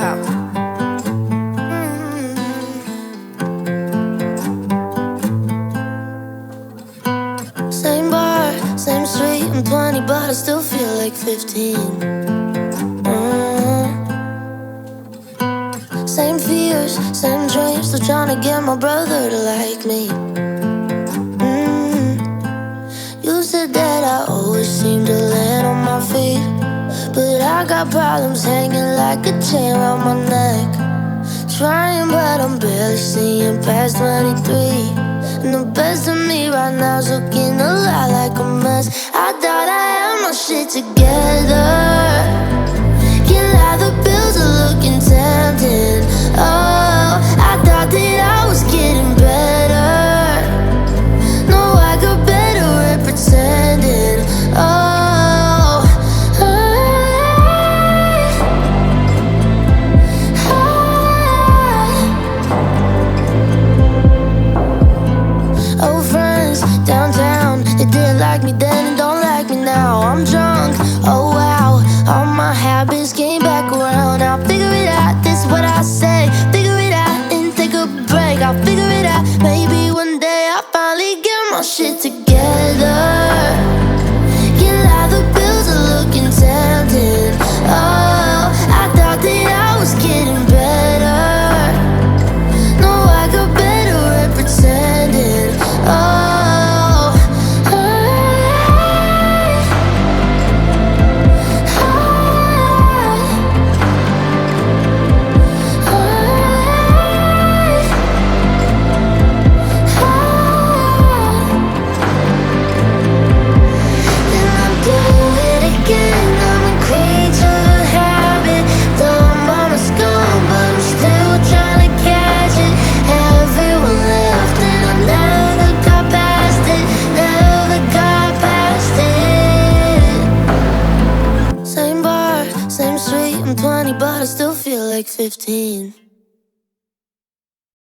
out. Same bar, same street, I'm 20 but I still feel like 15. Same fears, same dreams, still trying to get my brother to like me. You said that I always seem to land on my feet, but I got problems hanging like a chain around my neck. Trying but I'm barely seeing past 23, and the best of me right now's looking a lot like a mess. I thought I had my shit together, can't lie, the bills are looking tempting. Oh, I thought that I was getting better. No, I got better at pretending. Oh, old friends downtown, they didn't like me then and don't like me now. I'm drunk, oh wow, all my habits came back around. I'll figure it out, this is what I say. Figure it out and take a break. I'll figure it out, maybe one day I'll finally get my shit together. Can't lie, the bills are looking tempting. Oh, I thought that I was getting better. No, I got better at pretending. Oh, and I'm doing it again. I'm a creature of habit. Though I'm almost gone, but I'm still trying to catch it. Everyone left and I never got past it. Never got past it. Same bar, same street, I'm 20 but I still feel like 15.